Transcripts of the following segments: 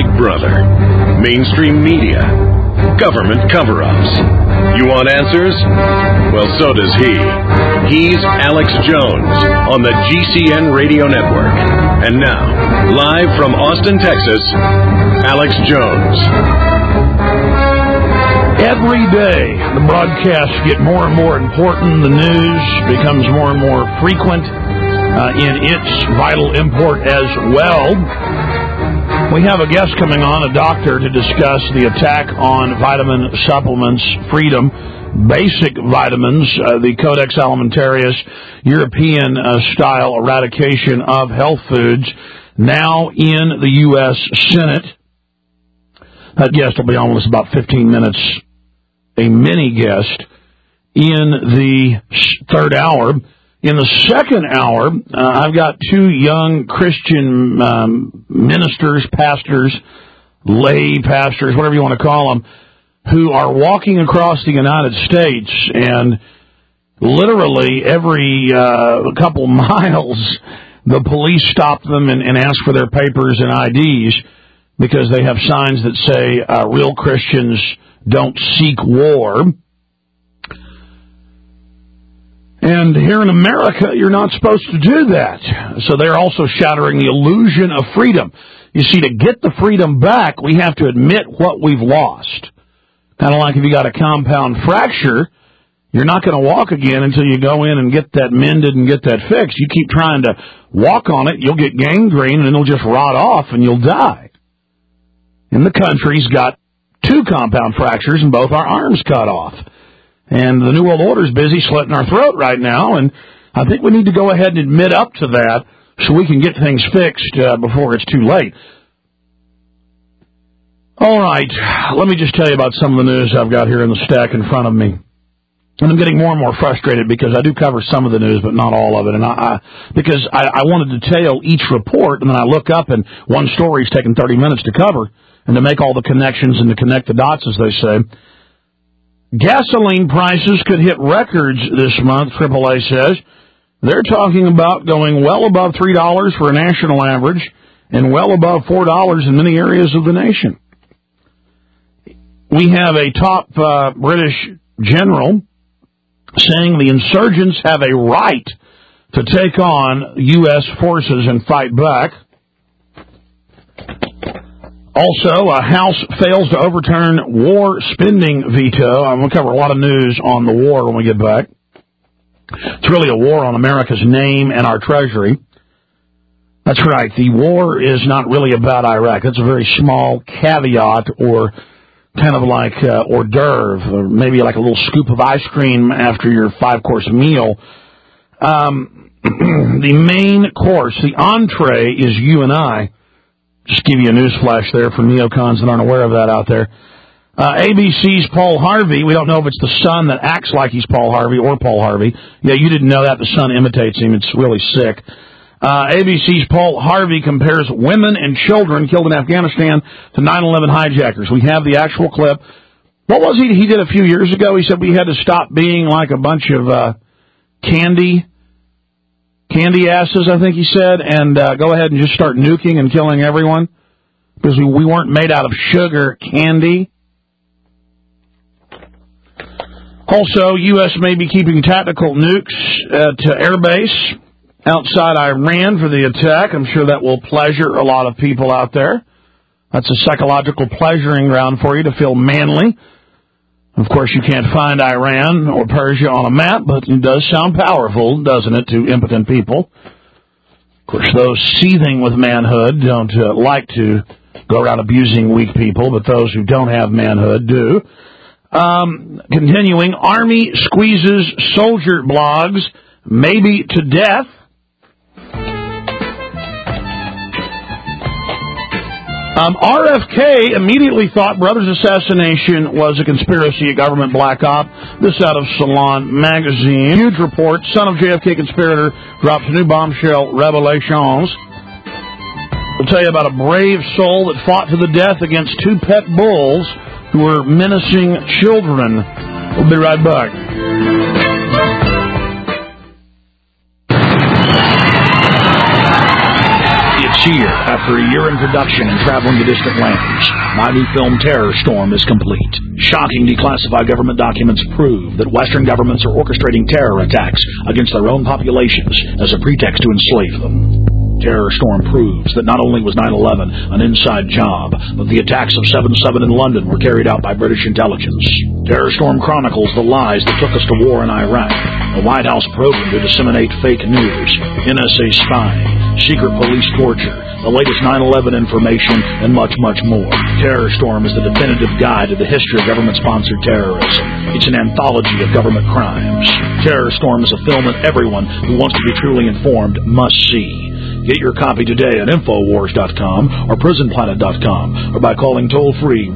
Big Brother, mainstream media, government cover-ups. You want answers? Well, so does he. He's Alex Jones on the GCN Radio Network. And now, live from Austin, Texas, Alex Jones. Every day, the broadcasts get more and more important. The news becomes more and more frequent in its vital import as well. We have a guest coming on, a doctor, to discuss the attack on vitamin supplements, Freedom, basic vitamins, the Codex Alimentarius, European-style eradication of health foods, now in the U.S. Senate. That guest will be on with us about 15 minutes, a mini guest, in the third hour. In the second hour, I've got two young Christian ministers, pastors, lay pastors, whatever you want to call them, who are walking across the United States, and literally every couple miles, the police stop them and ask for their papers and IDs because they have signs that say, real Christians don't seek war. And here in America, you're not supposed to do that. So they're also shattering the illusion of freedom. You see, to get the freedom back, we have to admit what we've lost. Kind of like if you got a compound fracture, you're not going to walk again until you go in and get that mended and get that fixed. You keep trying to walk on it, you'll get gangrene, and it'll just rot off, and you'll die. And the country's got 2 compound fractures and both our arms cut off. And the New World Order is busy slitting our throat right now, and I think we need to go ahead and admit up to that so we can get things fixed before it's too late. All right, let me just tell you about some of the news I've got here in the stack in front of me. And I'm getting more and more frustrated because I do cover some of the news, but not all of it. And because I wanted to tell each report, and then I look up, and one story's taken 30 minutes to cover and to make all the connections and to connect the dots, as they say. Gasoline prices could hit records this month, AAA says. They're talking about going well above $3 for a national average and well above $4 in many areas of the nation. We have a top British general saying the insurgents have a right to take on U.S. forces and fight back. Also, House fails to overturn war spending veto. I'm going to cover a lot of news on the war when we get back. It's really a war on America's name and our treasury. That's right. The war is not really about Iraq. That's a very small caveat, or kind of like hors d'oeuvre, or maybe like a little scoop of ice cream after your 5-course meal. The main course, the entree, is you and I. Just give you a news flash there for neocons that aren't aware of that out there. ABC's Paul Harvey, we don't know if it's the son that acts like he's Paul Harvey or Paul Harvey. Yeah, you didn't know that. The son imitates him. It's really sick. ABC's Paul Harvey compares women and children killed in Afghanistan to 9/11 hijackers. We have the actual clip. What was he did a few years ago? He said we had to stop being like a bunch of candy asses, I think he said, and go ahead and just start nuking and killing everyone because we weren't made out of sugar candy. Also, U.S. may be keeping tactical nukes at air base outside Iran for the attack. I'm sure that will pleasure a lot of people out there. That's a psychological pleasuring ground for you to feel manly. Of course, you can't find Iran or Persia on a map, but it does sound powerful, doesn't it, to impotent people? Of course, those seething with manhood don't like to go around abusing weak people, but those who don't have manhood do. Continuing, Army squeezes soldier blogs, maybe to death. RFK immediately thought brother's assassination was a conspiracy, a government black op. This out of Salon magazine. Huge report, son of JFK conspirator drops new bombshell revelations. We'll tell you about a brave soul that fought to the death against 2 pet bulls who were menacing children. We'll be right back. year, after a year in production and traveling to distant lands, my new film Terror Storm is complete. Shocking declassified government documents prove that Western governments are orchestrating terror attacks against their own populations as a pretext to enslave them. Terror Storm proves that not only was 9/11 an inside job, but the attacks of 7/7 in London were carried out by British intelligence. Terror Storm chronicles the lies that took us to war in Iraq, the White House program to disseminate fake news, NSA spying, secret police torture, the latest 9/11 information, and much, much more. Terror Storm is the definitive guide to the history of government-sponsored terrorism. It's an anthology of government crimes. Terror Storm is a film that everyone who wants to be truly informed must see. Get your copy today at Infowars.com or PrisonPlanet.com or by calling toll-free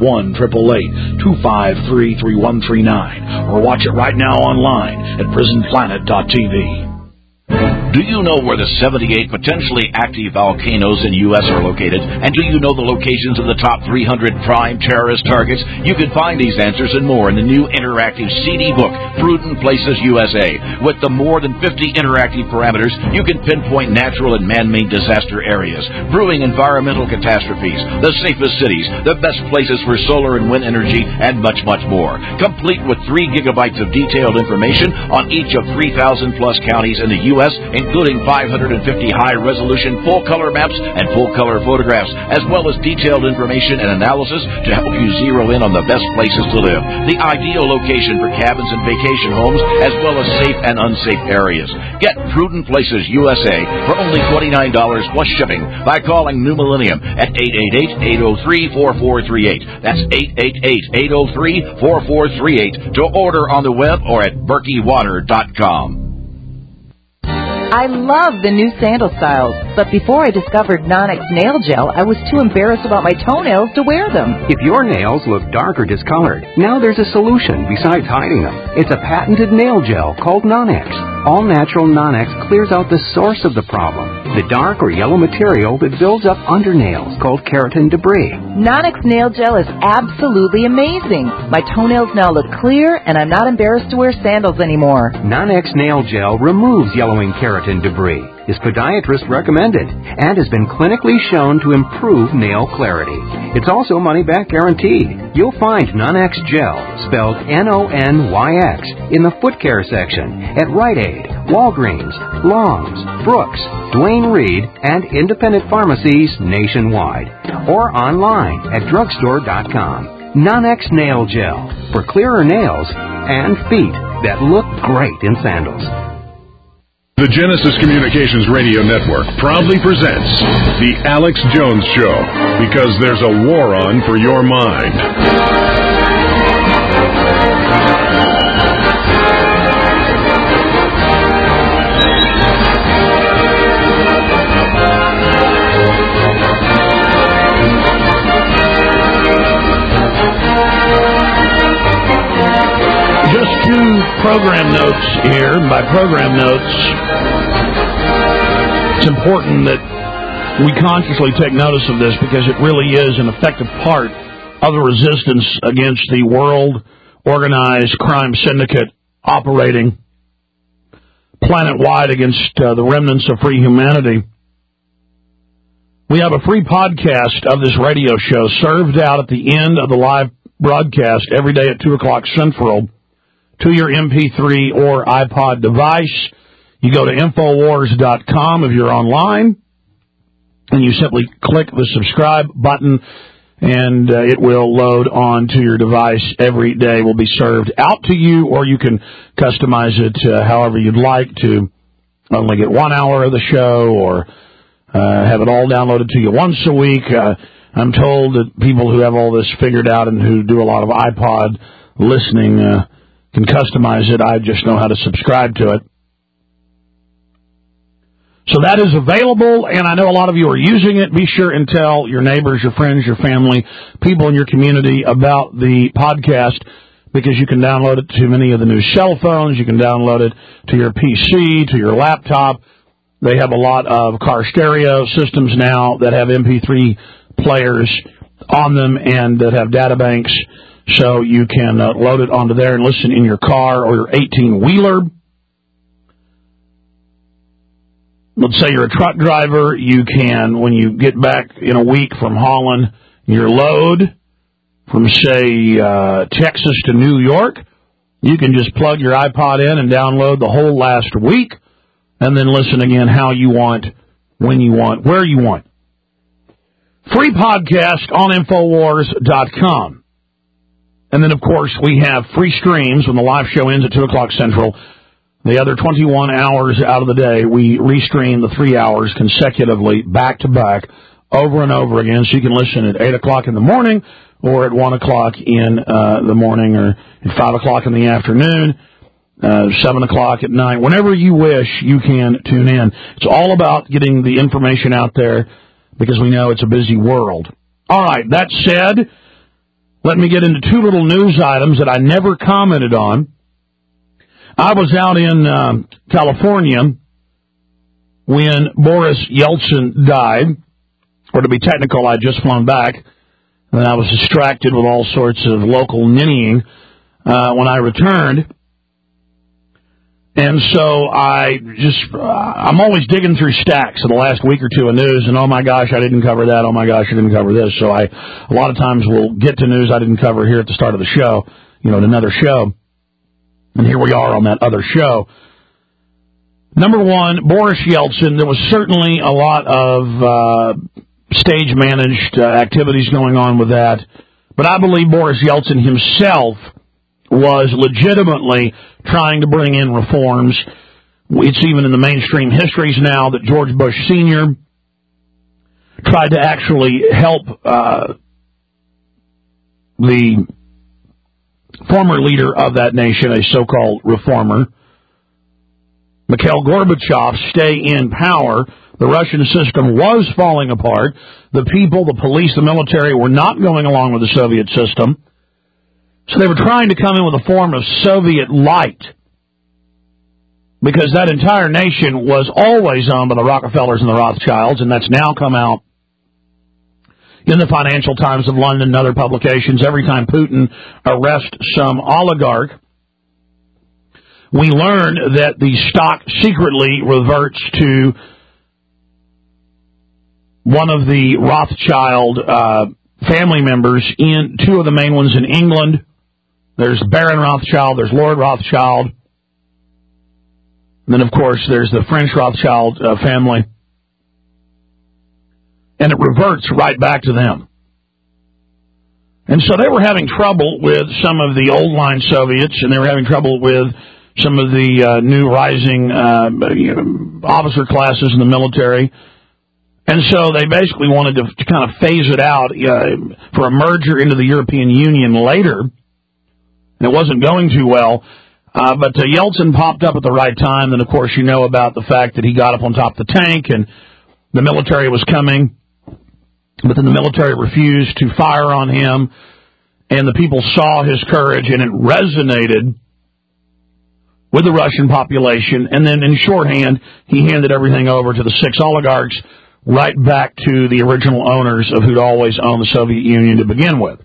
1-888-253-3139 or watch it right now online at PrisonPlanet.tv. Do you know where the 78 potentially active volcanoes in U.S. are located? And do you know the locations of the top 300 prime terrorist targets? You can find these answers and more in the new interactive CD book, Prudent Places USA. With the more than 50 interactive parameters, you can pinpoint natural and man-made disaster areas, brewing environmental catastrophes, the safest cities, the best places for solar and wind energy, and much, much more. Complete with 3 gigabytes of detailed information on each of 3,000-plus counties in the U.S., including 550 high-resolution full-color maps and full-color photographs, as well as detailed information and analysis to help you zero in on the best places to live, the ideal location for cabins and vacation homes, as well as safe and unsafe areas. Get Prudent Places USA for only $29 plus shipping by calling New Millennium at 888-803-4438. That's 888-803-4438 to order on the web or at BerkeyWater.com. I love the new sandal styles, but before I discovered Nonex Nail Gel, I was too embarrassed about my toenails to wear them. If your nails look dark or discolored, now there's a solution besides hiding them. It's a patented nail gel called Nonex. All-natural Nonex clears out the source of the problem, the dark or yellow material that builds up under nails called keratin debris. Nonex Nail Gel is absolutely amazing. My toenails now look clear, and I'm not embarrassed to wear sandals anymore. Nonex Nail Gel removes yellowing keratin debris, is podiatrist recommended, and has been clinically shown to improve nail clarity. It's also money-back guaranteed. You'll find Nonex Gel, spelled Nonyx, in the foot care section at Rite Aid, Walgreens, Long's, Brooks, Duane Reade, and independent pharmacies nationwide, or online at drugstore.com. Nonex Nail Gel, for clearer nails and feet that look great in sandals. The Genesis Communications Radio Network proudly presents The Alex Jones Show, because there's a war on for your mind. Just 2 program notes here. By program notes, it's important that we consciously take notice of this because it really is an effective part of the resistance against the world organized crime syndicate operating planet-wide against the remnants of free humanity. We have a free podcast of this radio show served out at the end of the live broadcast every day at 2 o'clock Central to your MP3 or iPod device. You go to Infowars.com if you're online, and you simply click the subscribe button, and it will load onto your device every day. Will be served out to you, or you can customize it however you'd like to only get 1 hour of the show, or have it all downloaded to you once a week. I'm told that people who have all this figured out and who do a lot of iPod listening can customize it. I just know how to subscribe to it. So that is available, and I know a lot of you are using it. Be sure and tell your neighbors, your friends, your family, people in your community about the podcast, because you can download it to many of the new cell phones. You can download it to your PC, to your laptop. They have a lot of car stereo systems now that have MP3 players on them and that have data banks, so you can load it onto there and listen in your car or your 18-wheeler. let's say you're a truck driver, you can, when you get back in a week from hauling your load from, say, Texas to New York, you can just plug your iPod in and download the whole last week and then listen again how you want, when you want, where you want. Free podcast on Infowars.com. And then, of course, we have free streams when the live show ends at 2 o'clock Central. The other 21 hours out of the day, we restream the 3 hours consecutively, back to back, over and over again, so you can listen at 8 o'clock in the morning or at 1 o'clock in the morning or at 5 o'clock in the afternoon, 7 o'clock at night. Whenever you wish, you can tune in. It's all about getting the information out there because we know it's a busy world. All right, that said, let me get into two little news items that I never commented on. I was out in California when Boris Yeltsin died, or to be technical, I'd just flown back, and I was distracted with all sorts of local ninnying when I returned. And so I'm always digging through stacks of the last week or two of news, and oh my gosh, I didn't cover that, oh my gosh, I didn't cover this. So a lot of times will get to news I didn't cover here at the start of the show, at another show. And here we are on that other show. Number one, Boris Yeltsin, there was certainly a lot of stage-managed activities going on with that. But I believe Boris Yeltsin himself was legitimately trying to bring in reforms. It's even in the mainstream histories now that George Bush Sr. tried to actually help the former leader of that nation, a so-called reformer, Mikhail Gorbachev, stay in power. The Russian system was falling apart. The people, the police, the military were not going along with the Soviet system. So they were trying to come in with a form of Soviet light, because that entire nation was always owned by the Rockefellers and the Rothschilds, and that's now come out in the Financial Times of London and other publications. Every time Putin arrests some oligarch, we learn that the stock secretly reverts to one of the Rothschild family members, in two of the main ones in England. There's Baron Rothschild, there's Lord Rothschild, and then, of course, there's the French Rothschild family. And it reverts right back to them. And so they were having trouble with some of the old-line Soviets, and they were having trouble with some of the new rising officer classes in the military. And so they basically wanted to kind of phase it out for a merger into the European Union later. And it wasn't going too well. But Yeltsin popped up at the right time. And, of course, you know about the fact that he got up on top of the tank and the military was coming. But then the military refused to fire on him. And the people saw his courage, and it resonated with the Russian population. And then in shorthand, he handed everything over to the six oligarchs, right back to the original owners of who'd always owned the Soviet Union to begin with.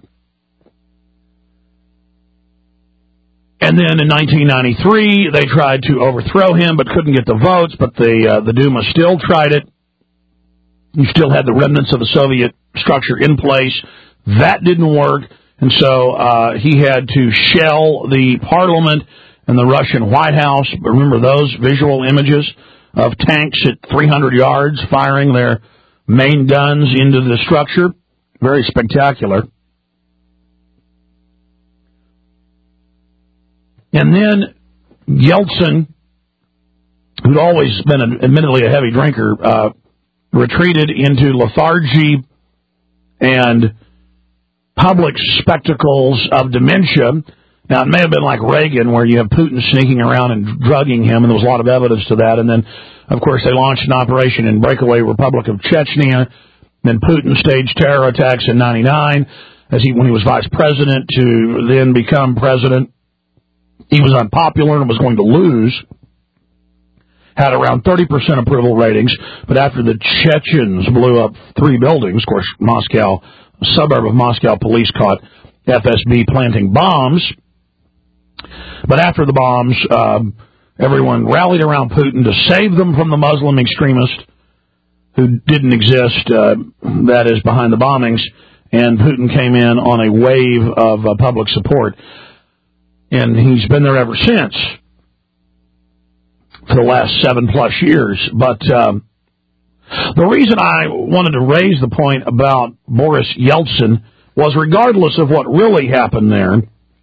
And then in 1993, they tried to overthrow him, but couldn't get the votes, but the Duma still tried it. You still had the remnants of the Soviet structure in place. That didn't work, and so he had to shell the parliament and the Russian White House. Remember those visual images of tanks at 300 yards firing their main guns into the structure? Very spectacular. And then Yeltsin, who'd always been admittedly a heavy drinker, retreated into lethargy and public spectacles of dementia. Now, it may have been like Reagan, where you have Putin sneaking around and drugging him, and there was a lot of evidence to that. And then, of course, they launched an operation in breakaway Republic of Chechnya. Then Putin staged terror attacks in 1999 when he was vice president to then become president. He was unpopular and was going to lose. Had around 30% approval ratings, but after the Chechens blew up 3 buildings, of course, Moscow, a suburb of Moscow, police caught FSB planting bombs. But after the bombs, Everyone rallied around Putin to save them from the Muslim extremists who didn't exist, that is, behind the bombings, and Putin came in on a wave of public support. And he's been there ever since, for the last 7+ years. But the reason I wanted to raise the point about Boris Yeltsin was, regardless of what really happened there,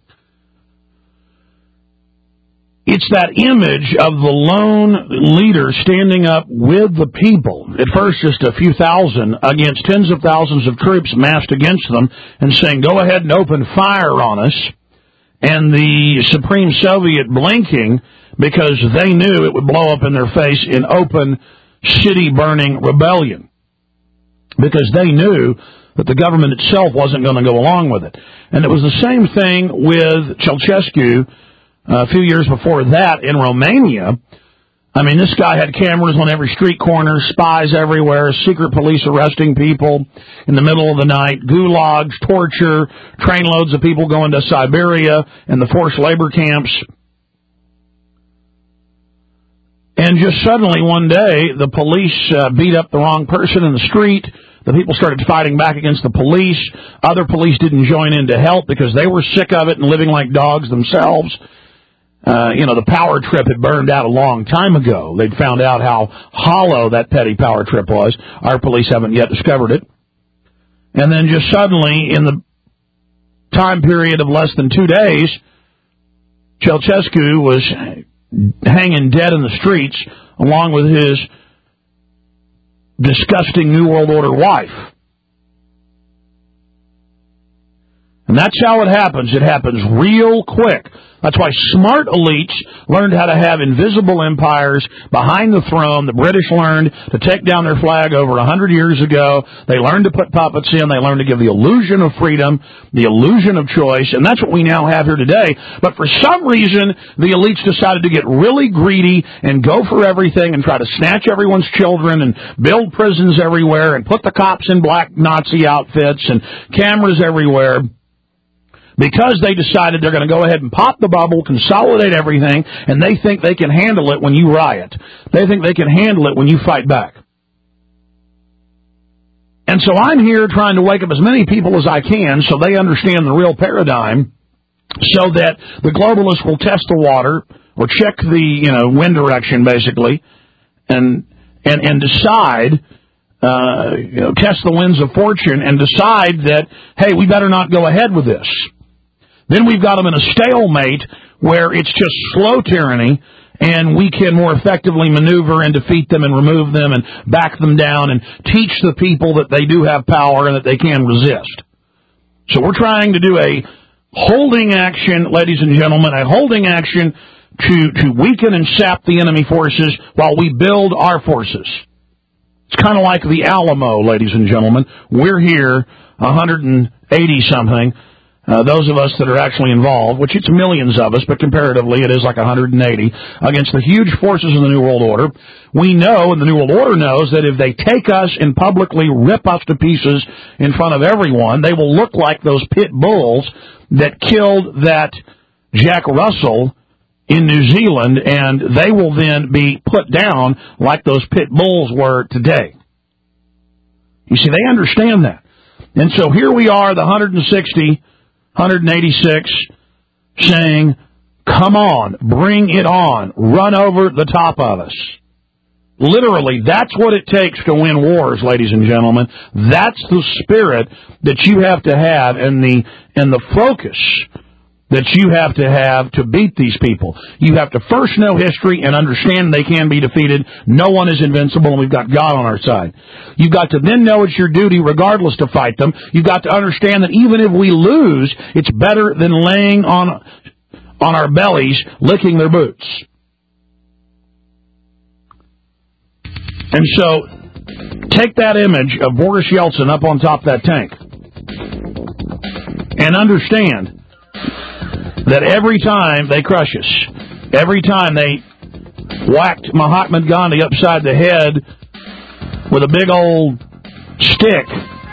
it's that image of the lone leader standing up with the people, at first just a few thousand, against tens of thousands of troops massed against them, and saying, go ahead and open fire on us, and the Supreme Soviet blinking because they knew it would blow up in their face in open city-burning rebellion, because they knew that the government itself wasn't going to go along with it. And it was the same thing with Ceausescu a few years before that in Romania. I mean, this guy had cameras on every street corner, spies everywhere, secret police arresting people in the middle of the night, gulags, torture, trainloads of people going to Siberia and the forced labor camps. And just suddenly one day, the police beat up the wrong person in the street. The people started fighting back against the police. Other police didn't join in to help because they were sick of it and living like dogs themselves. The power trip had burned out a long time ago. They'd found out how hollow that petty power trip was. Our police haven't yet discovered it. And then just suddenly, in the time period of less than 2 days, Ceausescu was hanging dead in the streets along with his disgusting New World Order wife. And that's how it happens. It happens real quick. That's why smart elites learned how to have invisible empires behind the throne. The British learned to take down their flag over 100 years ago. They learned to put puppets in. They learned to give the illusion of freedom, the illusion of choice, and that's what we now have here today. But for some reason, the elites decided to get really greedy and go for everything and try to snatch everyone's children and build prisons everywhere and put the cops in black Nazi outfits and cameras everywhere, because they decided they're going to go ahead and pop the bubble, consolidate everything, and they think they can handle it when you riot. They think they can handle it when you fight back. And so I'm here trying to wake up as many people as I can so they understand the real paradigm, so that the globalists will test the water or check the wind direction, basically, and decide, test the winds of fortune and decide that, hey, we better not go ahead with this. Then we've got them in a stalemate where it's just slow tyranny, and we can more effectively maneuver and defeat them and remove them and back them down and teach the people that they do have power and that they can resist. So we're trying to do a holding action, ladies and gentlemen, a holding action to weaken and sap the enemy forces while we build our forces. It's kind of like the Alamo, ladies and gentlemen. We're here, 180-something. Those of us that are actually involved, which it's millions of us, but comparatively it is like 180, against the huge forces of the New World Order. We know, and the New World Order knows, that if they take us and publicly rip us to pieces in front of everyone, they will look like those pit bulls that killed that Jack Russell in New Zealand, and they will then be put down like those pit bulls were today. You see, they understand that. And so here we are, the 160, 186, saying, come on, bring it on, run over the top of us. Literally, that's what it takes to win wars, ladies and gentlemen. That's the spirit that you have to have and the focus that you have to beat these people. You have to first know history and understand they can be defeated. No one is invincible, and we've got God on our side. You've got to then know it's your duty regardless to fight them. You've got to understand that even if we lose, it's better than laying on our bellies licking their boots. And so, take that image of Boris Yeltsin up on top of that tank and understand that every time they crush us, every time they whacked Mahatma Gandhi upside the head with a big old stick,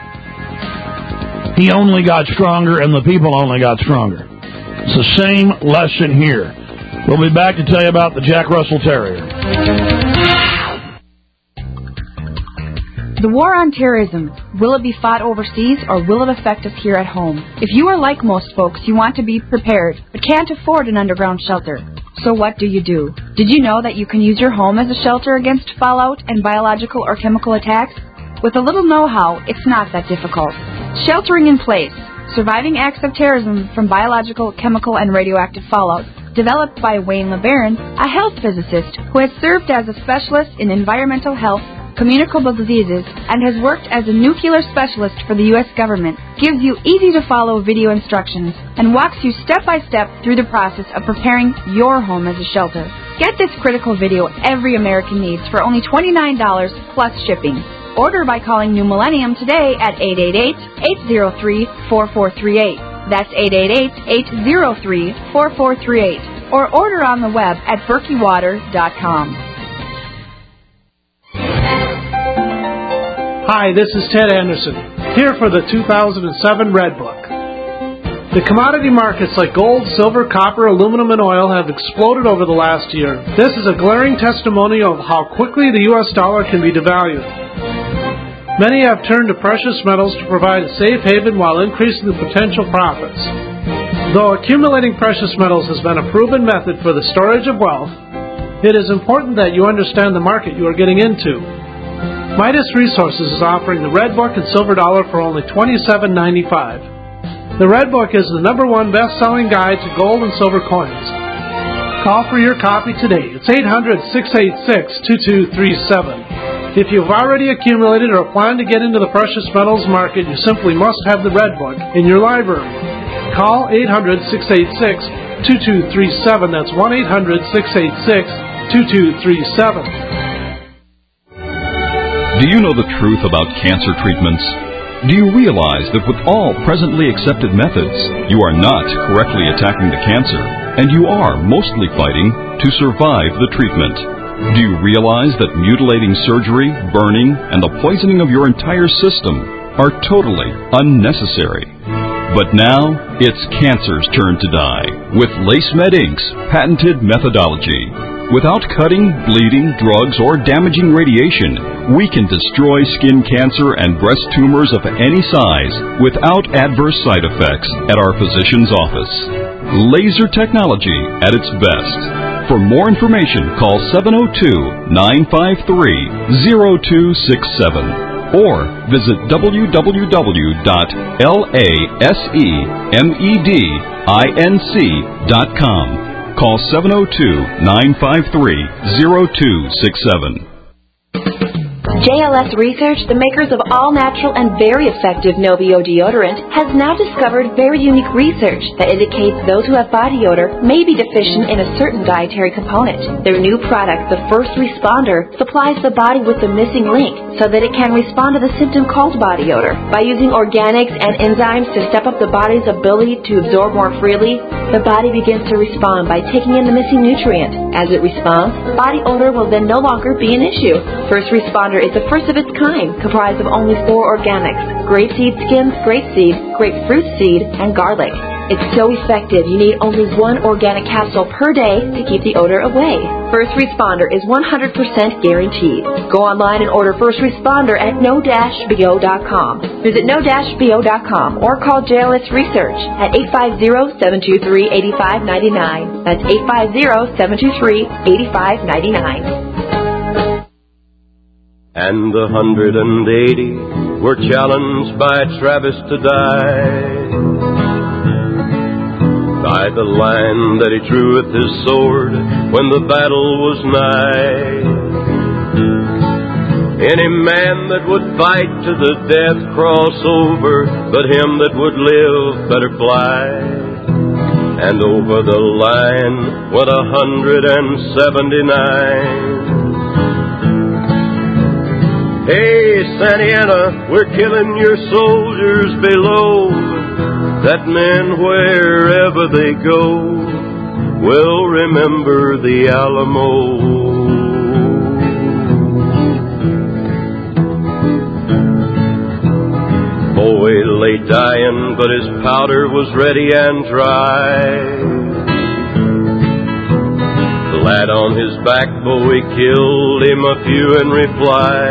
he only got stronger and the people only got stronger. It's the same lesson here. We'll be back to tell you about the Jack Russell Terrier. The war on terrorism, will it be fought overseas or will it affect us here at home? If you are like most folks, you want to be prepared, but can't afford an underground shelter. So what do? Did you know that you can use your home as a shelter against fallout and biological or chemical attacks? With a little know-how, it's not that difficult. Sheltering in Place, Surviving Acts of Terrorism from Biological, Chemical, and Radioactive Fallout, developed by Wayne LeBaron, a health physicist who has served as a specialist in environmental health, communicable diseases, and has worked as a nuclear specialist for the U.S. government, gives you easy-to-follow video instructions and walks you step-by-step through the process of preparing your home as a shelter. Get this critical video every American needs for only $29 plus shipping. Order by calling New Millennium today at 888-803-4438. That's 888-803-4438. Or order on the web at berkeywater.com. Hi, this is Ted Anderson, here for the 2007 Red Book. The commodity markets like gold, silver, copper, aluminum, and oil have exploded over the last year. This is a glaring testimony of how quickly the U.S. dollar can be devalued. Many have turned to precious metals to provide a safe haven while increasing the potential profits. Though accumulating precious metals has been a proven method for the storage of wealth, it is important that you understand the market you are getting into. Midas Resources is offering the Red Book and Silver Dollar for only $27.95. The Red Book is the #1 best-selling guide to gold and silver coins. Call for your copy today. It's 800-686-2237. If you've already accumulated or plan to get into the precious metals market, you simply must have the Red Book in your library. Call 800-686-2237. That's 1-800-686-2237. Do you know the truth about cancer treatments? Do you realize that with all presently accepted methods, you are not correctly attacking the cancer, and you are mostly fighting to survive the treatment? Do you realize that mutilating surgery, burning, and the poisoning of your entire system are totally unnecessary? But now, it's cancer's turn to die with LaceMed Inc.'s patented methodology. Without cutting, bleeding, drugs, or damaging radiation, we can destroy skin cancer and breast tumors of any size without adverse side effects at our physician's office. Laser technology at its best. For more information, call 702-953-0267 or visit www.lasemedinc.com. Call 702-953-0267. JLS Research, the makers of all-natural and very effective Novio deodorant, has now discovered very unique research that indicates those who have body odor may be deficient in a certain dietary component. Their new product, the First Responder, supplies the body with the missing link so that it can respond to the symptom called body odor. By using organics and enzymes to step up the body's ability to absorb more freely, the body begins to respond by taking in the missing nutrient. As it responds, body odor will then no longer be an issue. First Responder is the first of its kind, comprised of only 4 organics: grapeseed skins, grapeseed, grapefruit seed, and garlic. It's so effective, you need only 1 organic capsule per day to keep the odor away. First Responder is 100% guaranteed. Go online and order First Responder at no-bo.com. Visit no-bo.com or call JLS Research at 850-723-8599. That's 850-723-8599. And the 180 were challenged by Travis to die by the line that he drew with his sword when the battle was nigh. Any man that would fight to the death cross over, but him that would live better fly. And over the line went 179. Hey, Santa Ana, we're killing your soldiers below, that men, wherever they go, will remember the Alamo. Boy lay dying, but his powder was ready and dry. Flat on his back, Bowie killed him a few in reply.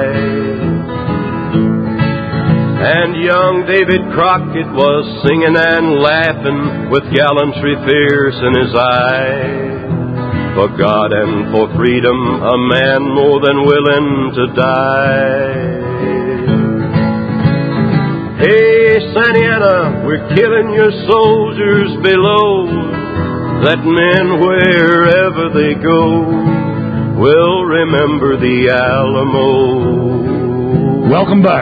And young David Crockett was singing and laughing with gallantry fierce in his eye. For God and for freedom, a man more than willing to die. Hey, Santa Ana, we're killing your soldiers below, that men, wherever they go, will remember the Alamo. Welcome back.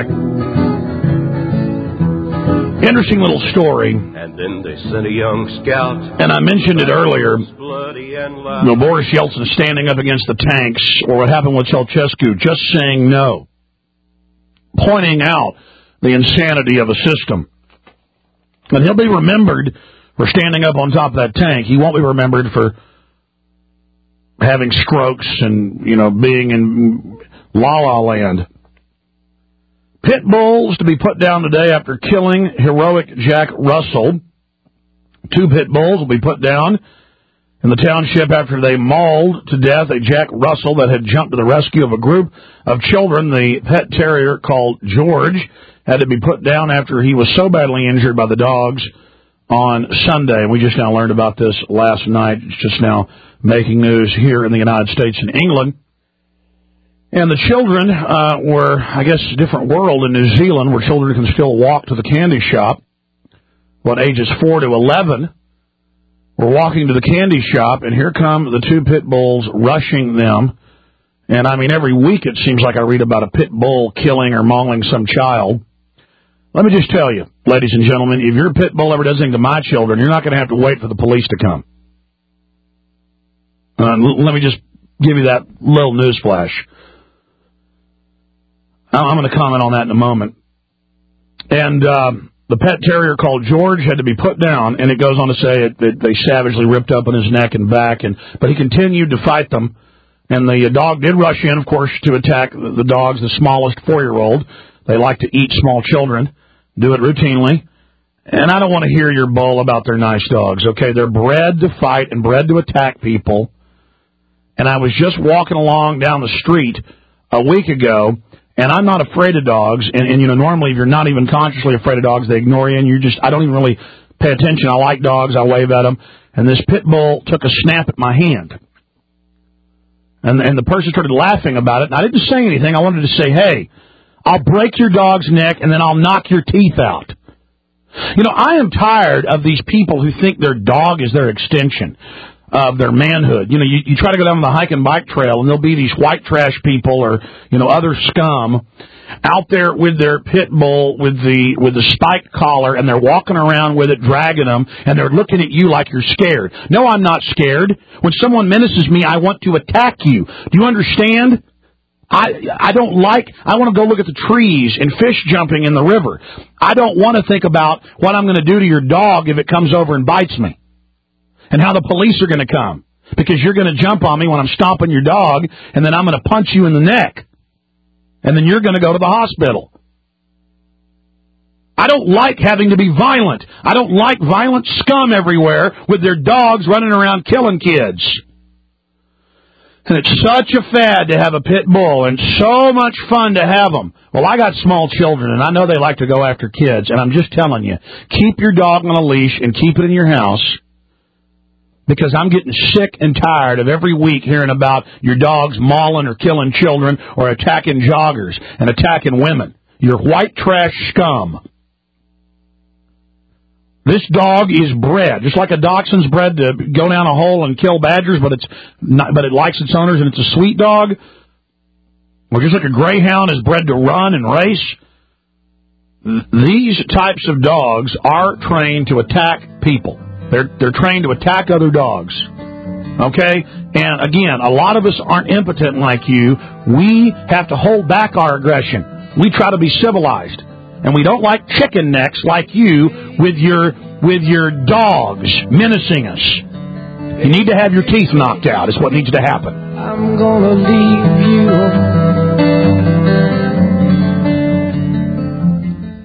Interesting little story. And then they sent a young scout. And I mentioned it earlier. Boris Yeltsin standing up against the tanks, or what happened with Ceausescu, just saying no. Pointing out the insanity of a system. And he'll be remembered for standing up on top of that tank. He won't be remembered for having strokes and, being in la-la land. Pit bulls to be put down today after killing heroic Jack Russell. 2 pit bulls will be put down in the township after they mauled to death a Jack Russell that had jumped to the rescue of a group of children. The pet terrier called George had to be put down after he was so badly injured by the dogs on Sunday. We just now learned about this last night. It's just now making news here in the United States and England. And the children were, I guess, a different world in New Zealand where children can still walk to the candy shop. Ages 4 to 11 were walking to the candy shop, and here come the 2 pit bulls rushing them. And, every week it seems like I read about a pit bull killing or mauling some child. Let me just tell you, ladies and gentlemen, if your pit bull ever does anything to my children, you're not going to have to wait for the police to come. Let me just give you that little news flash. I'm going to comment on that in a moment. And the pet terrier called George had to be put down, and it goes on to say that they savagely ripped open his neck and back, but he continued to fight them. And the dog did rush in, of course, to attack the dogs, the smallest 4-year-old. They like to eat small children, do it routinely. And I don't want to hear your bull about their nice dogs, okay? They're bred to fight and bred to attack people. And I was just walking along down the street a week ago, and I'm not afraid of dogs, and normally if you're not even consciously afraid of dogs, they ignore you, and I don't even really pay attention. I like dogs, I wave at them, and this pit bull took a snap at my hand. And the person started laughing about it, and I didn't say anything. I wanted to say, hey, I'll break your dog's neck, and then I'll knock your teeth out. I am tired of these people who think their dog is their extension of their manhood. You try to go down the hike and bike trail, and there'll be these white trash people or, other scum out there with their pit bull with the spiked collar, and they're walking around with it, dragging them, and they're looking at you like you're scared. No, I'm not scared. When someone menaces me, I want to attack you. Do you understand? I want to go look at the trees and fish jumping in the river. I don't want to think about what I'm going to do to your dog if it comes over and bites me. And how the police are going to come. Because you're going to jump on me when I'm stomping your dog, and then I'm going to punch you in the neck. And then you're going to go to the hospital. I don't like having to be violent. I don't like violent scum everywhere with their dogs running around killing kids. And it's such a fad to have a pit bull, and so much fun to have them. Well, I got small children, and I know they like to go after kids, and I'm just telling you, keep your dog on a leash and keep it in your house. Because I'm getting sick and tired of every week hearing about your dogs mauling or killing children or attacking joggers and attacking women. You're white trash scum. This dog is bred, just like a dachshund's bred to go down a hole and kill badgers, but it likes its owners and it's a sweet dog. Or just like a greyhound is bred to run and race. These types of dogs are trained to attack people. They're trained to attack other dogs. Okay? And again, a lot of us aren't impotent like you. We have to hold back our aggression. We try to be civilized. And we don't like chicken necks like you with your dogs menacing us. You need to have your teeth knocked out is what needs to happen. I'm gonna leave you.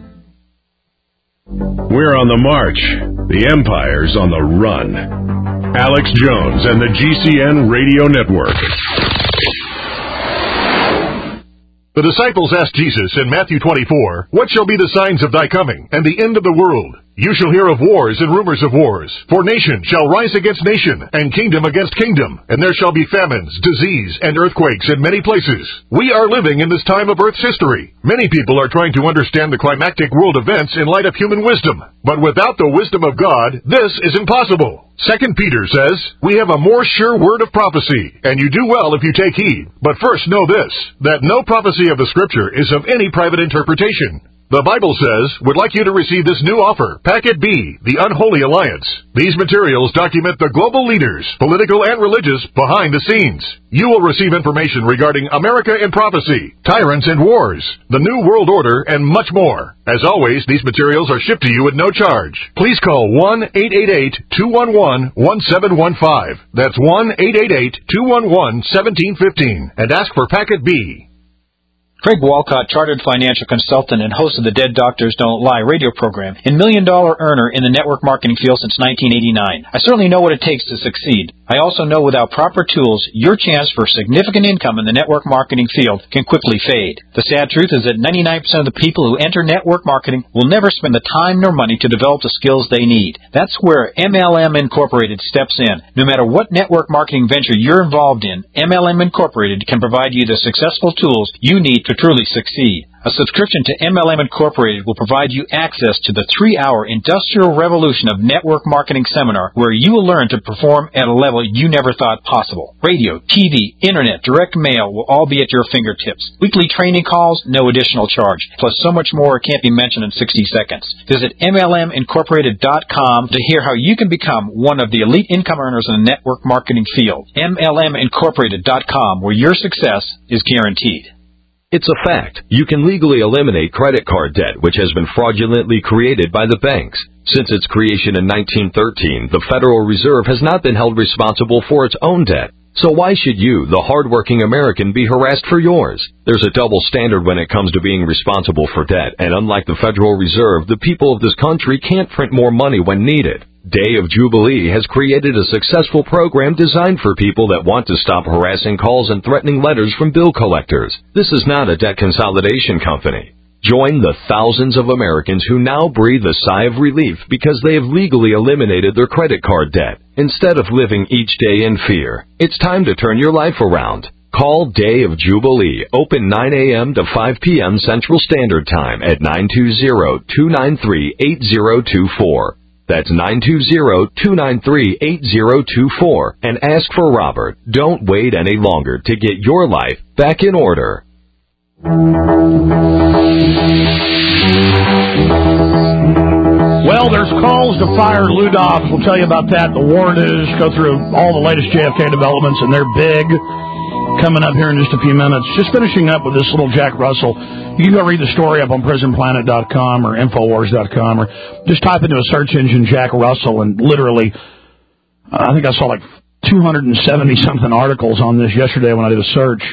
We're on the march. The Empire's on the run. Alex Jones and the GCN Radio Network. The disciples asked Jesus in Matthew 24, "What shall be the signs of thy coming and the end of the world? You shall hear of wars and rumors of wars. For nation shall rise against nation, and kingdom against kingdom, and there shall be famines, disease, and earthquakes in many places." We are living in this time of Earth's history. Many people are trying to understand the climactic world events in light of human wisdom. But without the wisdom of God, this is impossible. 2 Peter says, "We have a more sure word of prophecy, and you do well if you take heed. But first know this, that no prophecy of the Scripture is of any private interpretation." The Bible says, "Would like you to receive this new offer, Packet B, the Unholy Alliance." These materials document the global leaders, political and religious, behind the scenes. You will receive information regarding America in prophecy, tyrants and wars, the New World Order, and much more. As always, these materials are shipped to you at no charge. Please call 1-888-211-1715. That's 1-888-211-1715 and ask for Packet B. Craig Walcott, chartered financial consultant and host of the Dead Doctors Don't Lie radio program and million-dollar earner in the network marketing field since 1989. I certainly know what it takes to succeed. I also know without proper tools, your chance for significant income in the network marketing field can quickly fade. The sad truth is that 99% of the people who enter network marketing will never spend the time nor money to develop the skills they need. That's where MLM Incorporated steps in. No matter what network marketing venture you're involved in, MLM Incorporated can provide you the successful tools you need to truly succeed. A subscription to MLM Incorporated will provide you access to the 3-hour Industrial Revolution of Network Marketing Seminar, where you will learn to perform at a level you never thought possible. Radio, TV, internet, direct mail will all be at your fingertips. Weekly training calls, no additional charge. Plus so much more can't be mentioned in 60 seconds. Visit MLMincorporated.com to hear how you can become one of the elite income earners in the network marketing field. MLMincorporated.com, where your success is guaranteed. It's a fact. You can legally eliminate credit card debt, which has been fraudulently created by the banks. Since its creation in 1913, the Federal Reserve has not been held responsible for its own debt. So why should you, the hardworking American, be harassed for yours? There's a double standard when it comes to being responsible for debt, and unlike the Federal Reserve, the people of this country can't print more money when needed. Day of Jubilee has created a successful program designed for people that want to stop harassing calls and threatening letters from bill collectors. This is not a debt consolidation company. Join the thousands of Americans who now breathe a sigh of relief because they have legally eliminated their credit card debt, instead of living each day in fear. It's time to turn your life around. Call Day of Jubilee, open 9 a.m. to 5 p.m. Central Standard Time at 920-293-8024. That's 920-293-8024, and ask for Robert. Don't wait any longer to get your life back in order. Well, there's calls to fire Lou Dobbs. We'll tell you about that. The war news, go through all the latest JFK developments, and they're big. Coming up here in just a few minutes. Just finishing up with this little Jack Russell. You can go read the story up on prisonplanet.com or Infowars.com, or just type into a search engine Jack Russell, and literally, I think I saw like 270-something articles on this yesterday when I did a search.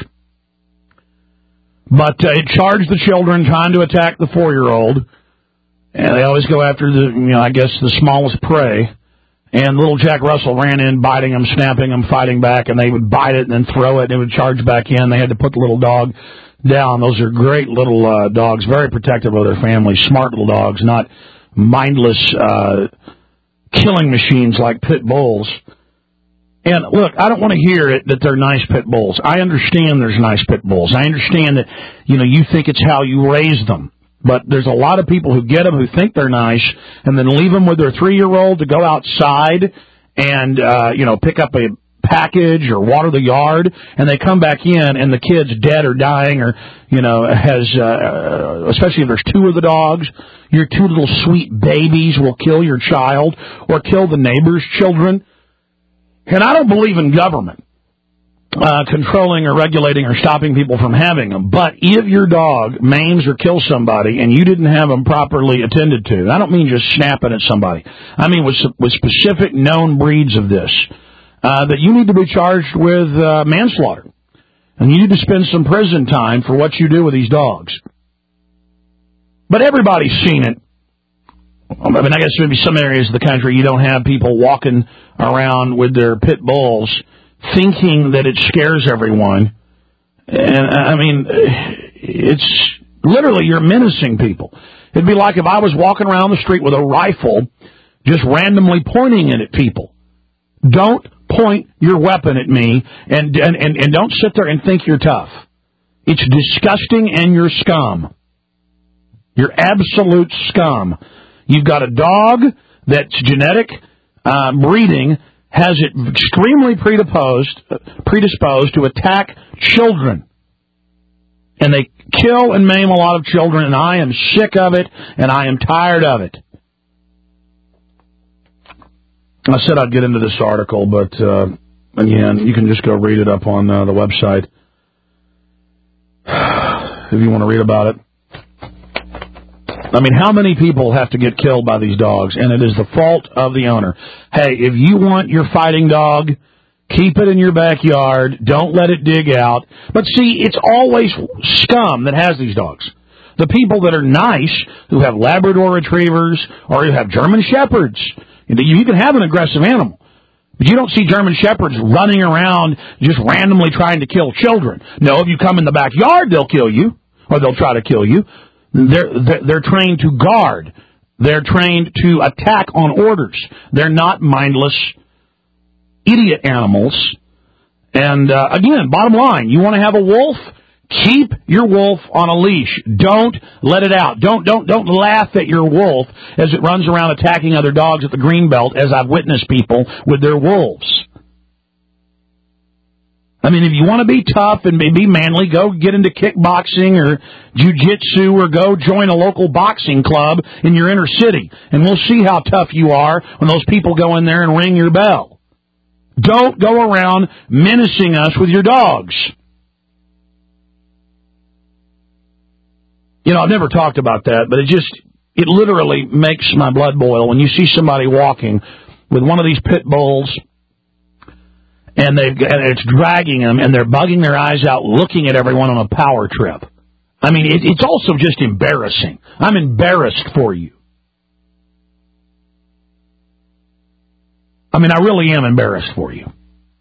But it charged the children trying to attack the 4-year-old, and they always go after the smallest prey. And little Jack Russell ran in, biting him, snapping him, fighting back, and they would bite it and then throw it, and it would charge back in. They had to put the little dog down. Those are great little dogs, very protective of their family, smart little dogs, not mindless killing machines like pit bulls. And look, I don't want to hear it that they're nice pit bulls. I understand there's nice pit bulls. I understand that, you think it's how you raise them. But there's a lot of people who get them who think they're nice and then leave them with their 3-year-old to go outside and, pick up a package or water the yard, and they come back in and the kid's dead or dying or, especially if there's 2 of the dogs, your 2 little sweet babies will kill your child or kill the neighbor's children. And I don't believe in government controlling or regulating or stopping people from having them. But if your dog maims or kills somebody and you didn't have them properly attended to, I don't mean just snapping at somebody. I mean with specific known breeds of this, that you need to be charged with manslaughter. And you need to spend some prison time for what you do with these dogs. But everybody's seen it. I mean, I guess maybe some areas of the country you don't have people walking around with their pit bulls thinking that it scares everyone. And, I mean, it's literally you're menacing people. It'd be like if I was walking around the street with a rifle just randomly pointing it at people. Don't point your weapon at me and don't sit there and think you're tough. It's disgusting and you're scum. You're absolute scum. You've got a dog that's genetic breeding has it extremely predisposed to attack children. And they kill and maim a lot of children, and I am sick of it, and I am tired of it. I said I'd get into this article, but again, you can just go read it up on the website if you want to read about it. I mean, how many people have to get killed by these dogs? And it is the fault of the owner. Hey, if you want your fighting dog, keep it in your backyard. Don't let it dig out. But see, it's always scum that has these dogs. The people that are nice, who have Labrador retrievers or who have German shepherds. You can have an aggressive animal, but you don't see German shepherds running around just randomly trying to kill children. No, if you come in the backyard, they'll kill you, or they'll try to kill you. They're trained to guard. They're trained to attack on orders. They're not mindless idiot animals. And again, bottom line, you want to have a wolf? Keep your wolf on a leash. Don't let it out. Don't laugh at your wolf as it runs around attacking other dogs at the Greenbelt, as I've witnessed people with their wolves. I mean, if you want to be tough and be manly, go get into kickboxing or jiu-jitsu or go join a local boxing club in your inner city. And we'll see how tough you are when those people go in there and ring your bell. Don't go around menacing us with your dogs. You know, I've never talked about that, but it literally makes my blood boil when you see somebody walking with one of these pit bulls and it's dragging them, and they're bugging their eyes out, looking at everyone on a power trip. I mean, it's also just embarrassing. I'm embarrassed for you. I mean, I really am embarrassed for you.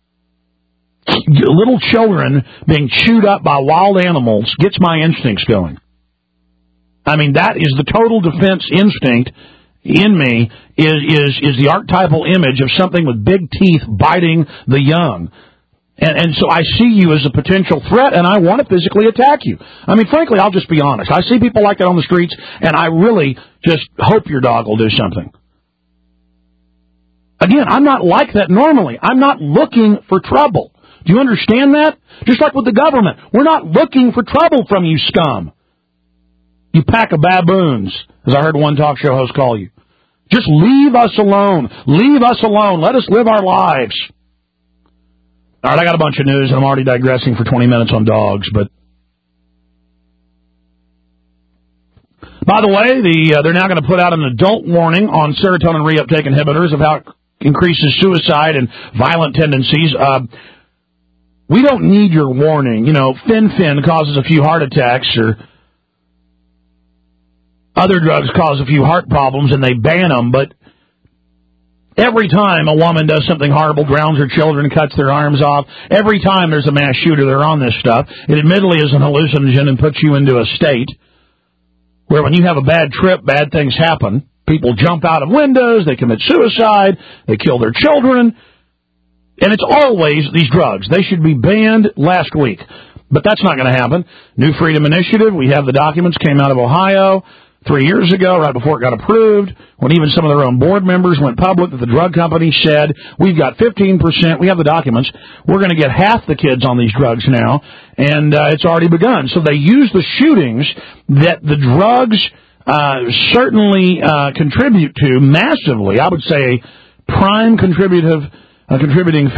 Little children being chewed up by wild animals gets my instincts going. I mean, that is the total defense instinct in me is the archetypal image of something with big teeth biting the young. And so I see you as a potential threat, and I want to physically attack you. I mean, frankly, I'll just be honest. I see people like that on the streets, and I really just hope your dog will do something. Again, I'm not like that normally. I'm not looking for trouble. Do you understand that? Just like with the government. We're not looking for trouble from you scum. You pack of baboons, as I heard one talk show host call you. Just leave us alone. Leave us alone. Let us live our lives. All right, I got a bunch of news, and I'm already digressing for 20 minutes on dogs. But by the way, they're now going to put out an adult warning on serotonin reuptake inhibitors of how it increases suicide and violent tendencies. We don't need your warning. You know, Fen-Phen causes a few heart attacks, or other drugs cause a few heart problems, and they ban them, but every time a woman does something horrible, drowns her children, cuts their arms off, every time there's a mass shooter, they're on this stuff. It admittedly is an hallucinogen and puts you into a state where when you have a bad trip, bad things happen. People jump out of windows, they commit suicide, they kill their children, and it's always these drugs. They should be banned last week, but that's not going to happen. New Freedom Initiative, we have the documents, came out of Ohio 3 years ago, right before it got approved, when even some of their own board members went public that the drug company said, we've got 15%, we have the documents, we're going to get half the kids on these drugs now, and it's already begun. So they use the shootings that the drugs certainly contribute to massively, I would say a prime contributing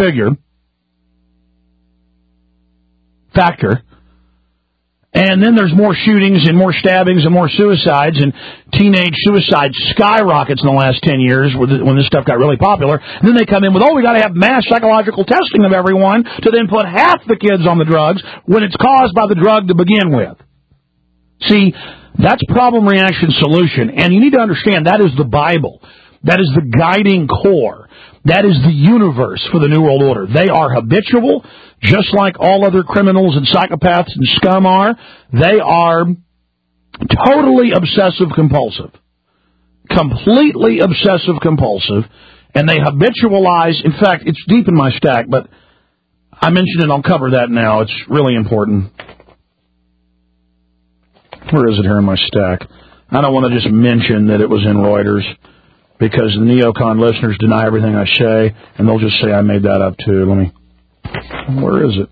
factor. And then there's more shootings and more stabbings and more suicides, and teenage suicide skyrockets in the last 10 years when this stuff got really popular. And then they come in with, we got to have mass psychological testing of everyone to then put half the kids on the drugs when it's caused by the drug to begin with. See, That's problem, reaction, solution. And you need to understand that is the Bible. That is the guiding core. That is the universe for the New World Order. They are habitual, just like all other criminals and psychopaths and scum are. They are totally obsessive-compulsive. Completely obsessive-compulsive. And they habitualize. In fact, it's deep in my stack, but I mentioned it. I'll cover that now. It's really important. Where is it here in my stack? I don't want to just mention that it was in Reuters, because the neocon listeners deny everything I say, and they'll just say I made that up too. Where is it?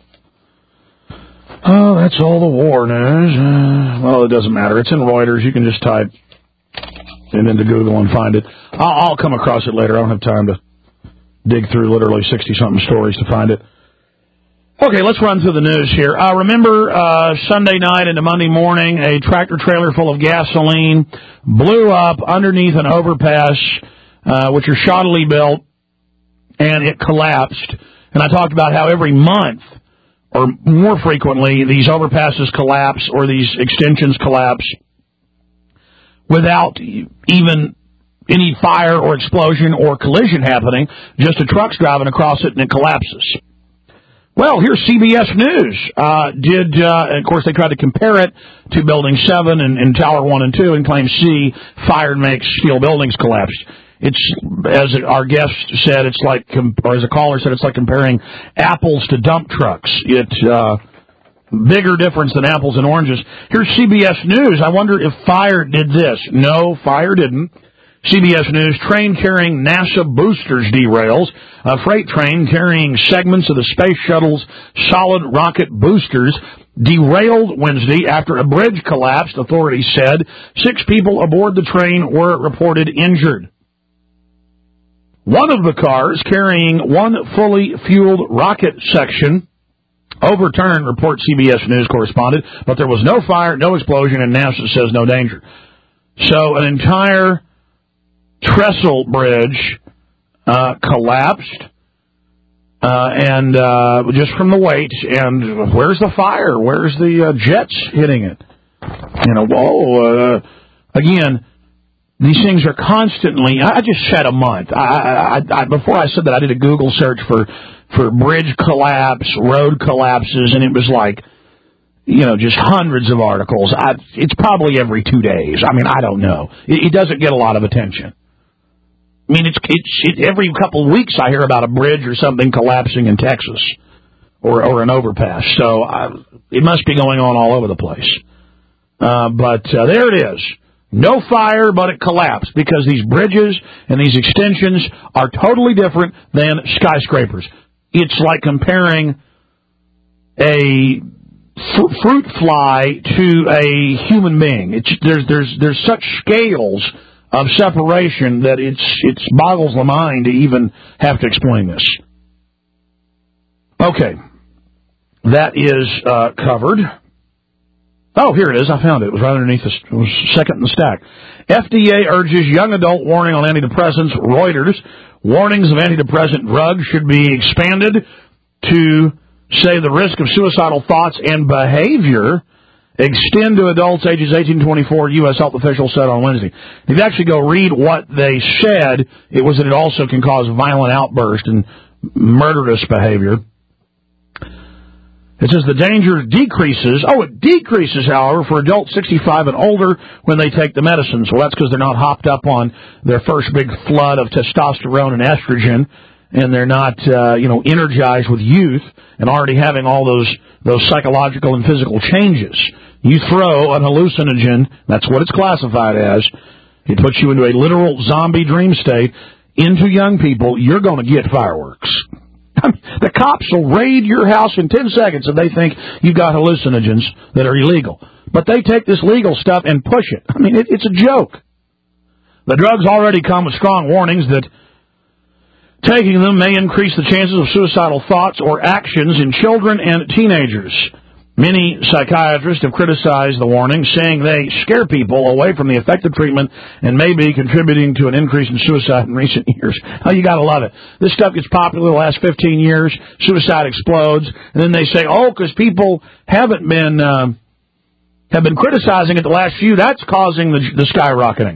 Oh, that's all the war news. Well, it doesn't matter. It's in Reuters. You can just type it into Google and find it. I'll come across it later. I don't have time to dig through literally 60-something stories to find it. Okay, let's run through the news here. Remember Sunday night into Monday morning, a tractor-trailer full of gasoline blew up underneath an overpass, which are shoddily built, and it collapsed. And I talked about how every month, or more frequently, these overpasses collapse or these extensions collapse without even any fire or explosion or collision happening, just a truck's driving across it and it collapses. Well, here's CBS News. Of course, they tried to compare it to Building 7 and Tower 1 and 2 and claim C, fire makes steel buildings collapse. It's, as our guest said, it's like, or as a caller said, it's like comparing apples to dump trucks. It's bigger difference than apples and oranges. Here's CBS News. I wonder if fire did this. No, fire didn't. CBS News, train carrying NASA boosters derails. A freight train carrying segments of the Space Shuttle's solid rocket boosters derailed Wednesday after a bridge collapsed, authorities said. 6 people aboard the train were reported injured. One of the cars carrying one fully fueled rocket section overturned, reports CBS News correspondent, but there was no fire, no explosion, and NASA says no danger. So an entire trestle bridge collapsed, and just from the weight. And where's the fire? Where's the jets hitting it? Again, these things are constantly. I just said a month. I before I said that, I did a Google search for bridge collapse, road collapses, and it was like, just hundreds of articles. It's probably every 2 days. I mean, I don't know. It doesn't get a lot of attention. I mean, it's every couple of weeks I hear about a bridge or something collapsing in Texas or an overpass. So it must be going on all over the place. But there it is. No fire, but it collapsed because these bridges and these extensions are totally different than skyscrapers. It's like comparing a fruit fly to a human being. There's such scales of separation that it boggles the mind to even have to explain this. Okay, that is covered. Oh, here it is. I found it. It was right underneath this. It was second in the stack. FDA urges young adult warning on antidepressants. Reuters. Warnings of antidepressant drugs should be expanded to say the risk of suicidal thoughts and behavior extend to adults ages 18 to 24, U.S. health officials said on Wednesday. If you actually go read what they said, it was that it also can cause violent outbursts and murderous behavior. It says the danger decreases. Oh, it decreases, however, for adults 65 and older when they take the medicines. Well, that's because they're not hopped up on their first big flood of testosterone and estrogen, and they're not, energized with youth and already having all those psychological and physical changes. You throw an hallucinogen, that's what it's classified as, it puts you into a literal zombie dream state, into young people, you're going to get fireworks. The cops will raid your house in 10 seconds if they think you've got hallucinogens that are illegal. But they take this legal stuff and push it. I mean, it's a joke. The drugs already come with strong warnings that taking them may increase the chances of suicidal thoughts or actions in children and teenagers. Many psychiatrists have criticized the warning, saying they scare people away from the effective treatment and may be contributing to an increase in suicide in recent years. Oh, you gotta love it. This stuff gets popular the last 15 years, suicide explodes, and then they say, because people haven't been have been criticizing it the last few. That's causing the skyrocketing.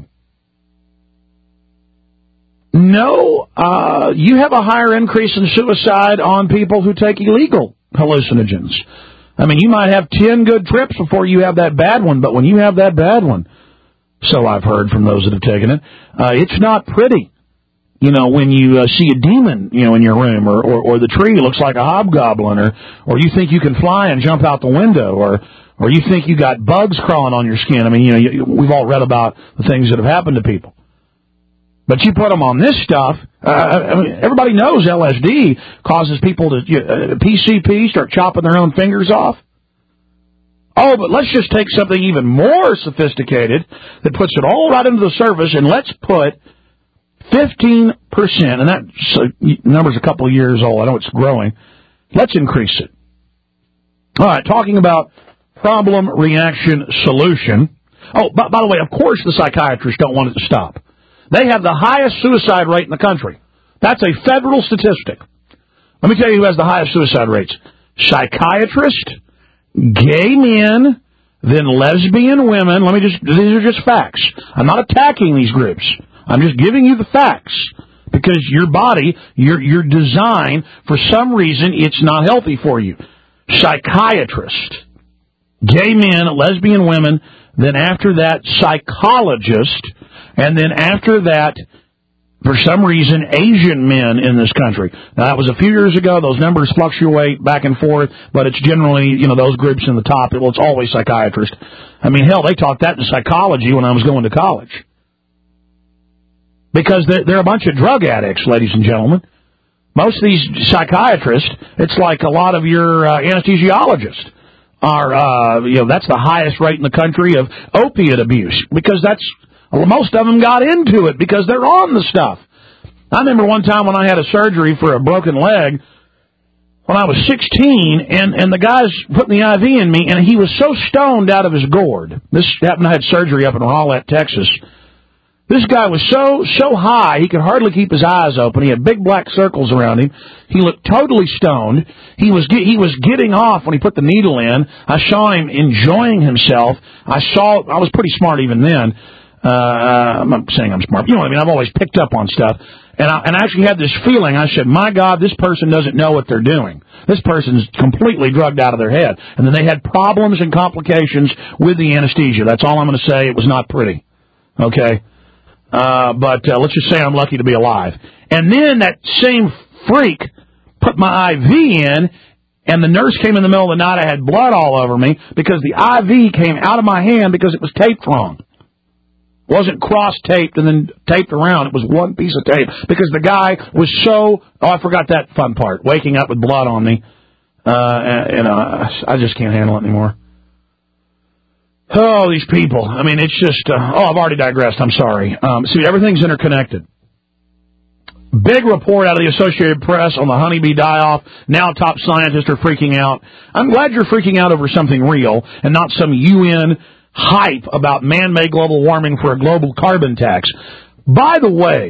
No, you have a higher increase in suicide on people who take illegal hallucinogens. I mean, you might have 10 good trips before you have that bad one, but when you have that bad one, so I've heard from those that have taken it, it's not pretty. You know, when you see a demon, you know, in your room, or the tree looks like a hobgoblin, or you think you can fly and jump out the window, or you think you got bugs crawling on your skin. I mean, you know, we've all read about the things that have happened to people. But you put them on this stuff. I mean, everybody knows LSD causes people to PCP, start chopping their own fingers off. Oh, but let's just take something even more sophisticated that puts it all right into the surface, and let's put 15%, and that number's a couple of years old. I know it's growing. Let's increase it. All right, talking about problem, reaction, solution. Oh, by the way, of course the psychiatrists don't want it to stop. They have the highest suicide rate in the country. That's a federal statistic. Let me tell you who has the highest suicide rates. Psychiatrists, gay men, then lesbian women. These are just facts. I'm not attacking these groups. I'm just giving you the facts. Because your body, your design, for some reason, it's not healthy for you. Psychiatrist, gay men, lesbian women, then after that, psychologist, and then after that, for some reason, Asian men in this country. Now, that was a few years ago. Those numbers fluctuate back and forth, but it's generally, you know, those groups in the top. Well, it's always psychiatrists. I mean, hell, they taught that in psychology when I was going to college. Because they're a bunch of drug addicts, ladies and gentlemen. Most of these psychiatrists, it's like a lot of your anesthesiologists are, that's the highest rate in the country of opiate abuse. Because most of them got into it because they're on the stuff. I remember one time when I had a surgery for a broken leg when I was 16, and the guy's putting the IV in me, and he was so stoned out of his gourd. This happened, I had surgery up in Rowlett, Texas. This guy was so high, he could hardly keep his eyes open. He had big black circles around him. He looked totally stoned. He was getting off when he put the needle in. I saw him enjoying himself. I was pretty smart even then. I'm not saying I'm smart. You know what I mean? I've always picked up on stuff. And I actually had this feeling. I said, my God, this person doesn't know what they're doing. This person's completely drugged out of their head. And then they had problems and complications with the anesthesia. That's all I'm going to say. It was not pretty. Okay? But let's just say I'm lucky to be alive. And then that same freak put my IV in, and the nurse came in the middle of the night. I had blood all over me because the IV came out of my hand because it was taped wrong. It wasn't cross-taped and then taped around. It was one piece of tape because the guy was I forgot that fun part, waking up with blood on me. I just can't handle it anymore. Oh, these people. I mean, it's just, I've already digressed. I'm sorry. See, everything's interconnected. Big report out of the Associated Press on the honeybee die-off. Now top scientists are freaking out. I'm glad you're freaking out over something real and not some UN hype about man-made global warming for a global carbon tax. By the way,